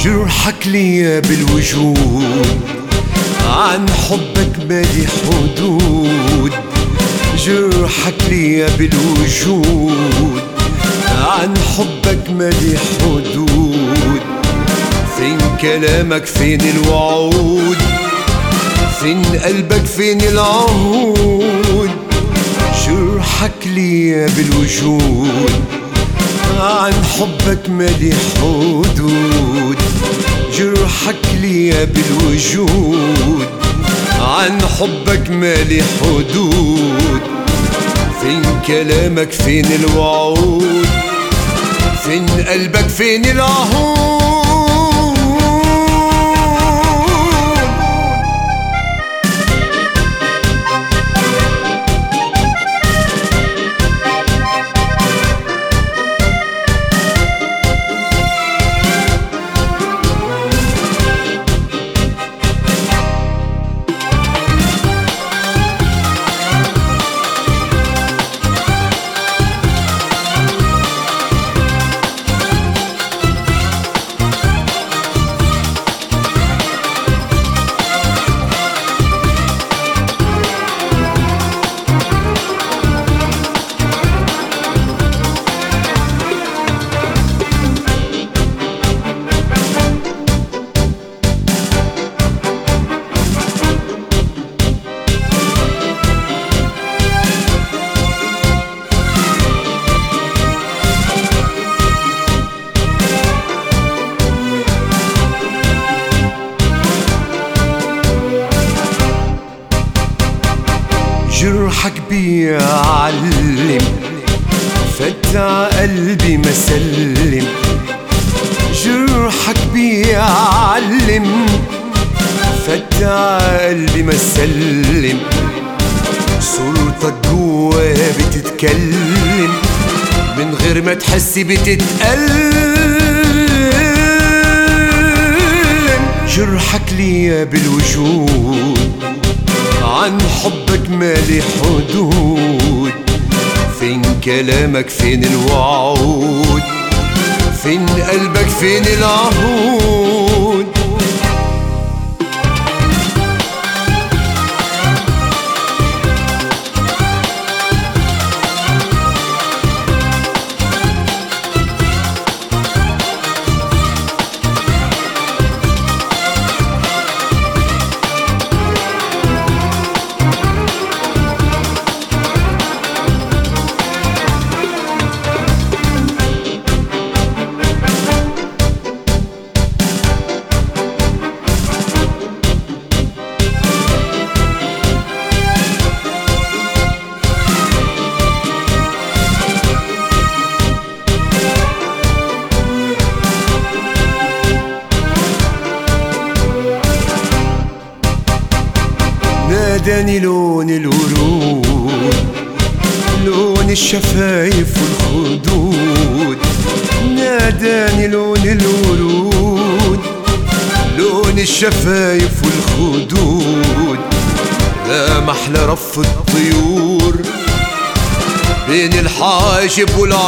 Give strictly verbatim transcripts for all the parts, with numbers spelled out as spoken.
جرحك ليا بالوجود، عن حبك مالي حدود. جرحك ليا بالوجود، عن حبك مالي حدود. فين كلامك فين الوعود، فين قلبك فين العهود. جرحك ليا بالوجود، عن حبك مالي حدود. جرحك ليا بالوجود، عن حبك مالي حدود. فين كلامك فين الوعود، فين قلبك فين العهود. جرحك بيعلم، فتع قلبي مسلم. جرحك بيعلم، فتع قلبي مسلم. صورتك جوا بتتكلم، من غير ما تحس بتتألم. جرحك ليا بالوجود، عن حبك مالي حدود. فين كلامك فين الوعود، فين قلبك فين العهود. ناداني لون الورود، لون الشفايف والخدود. ناداني لون الورود، لون الشفايف والخدود. يا محلى رف الطيور بين الحاجب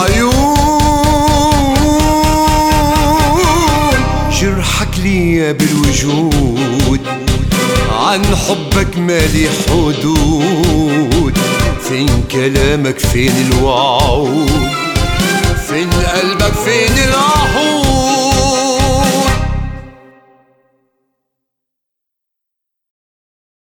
والعيون. جرحك ليا بالوجود، عن حبك مالي حدود. فين كلامك فين الوعود،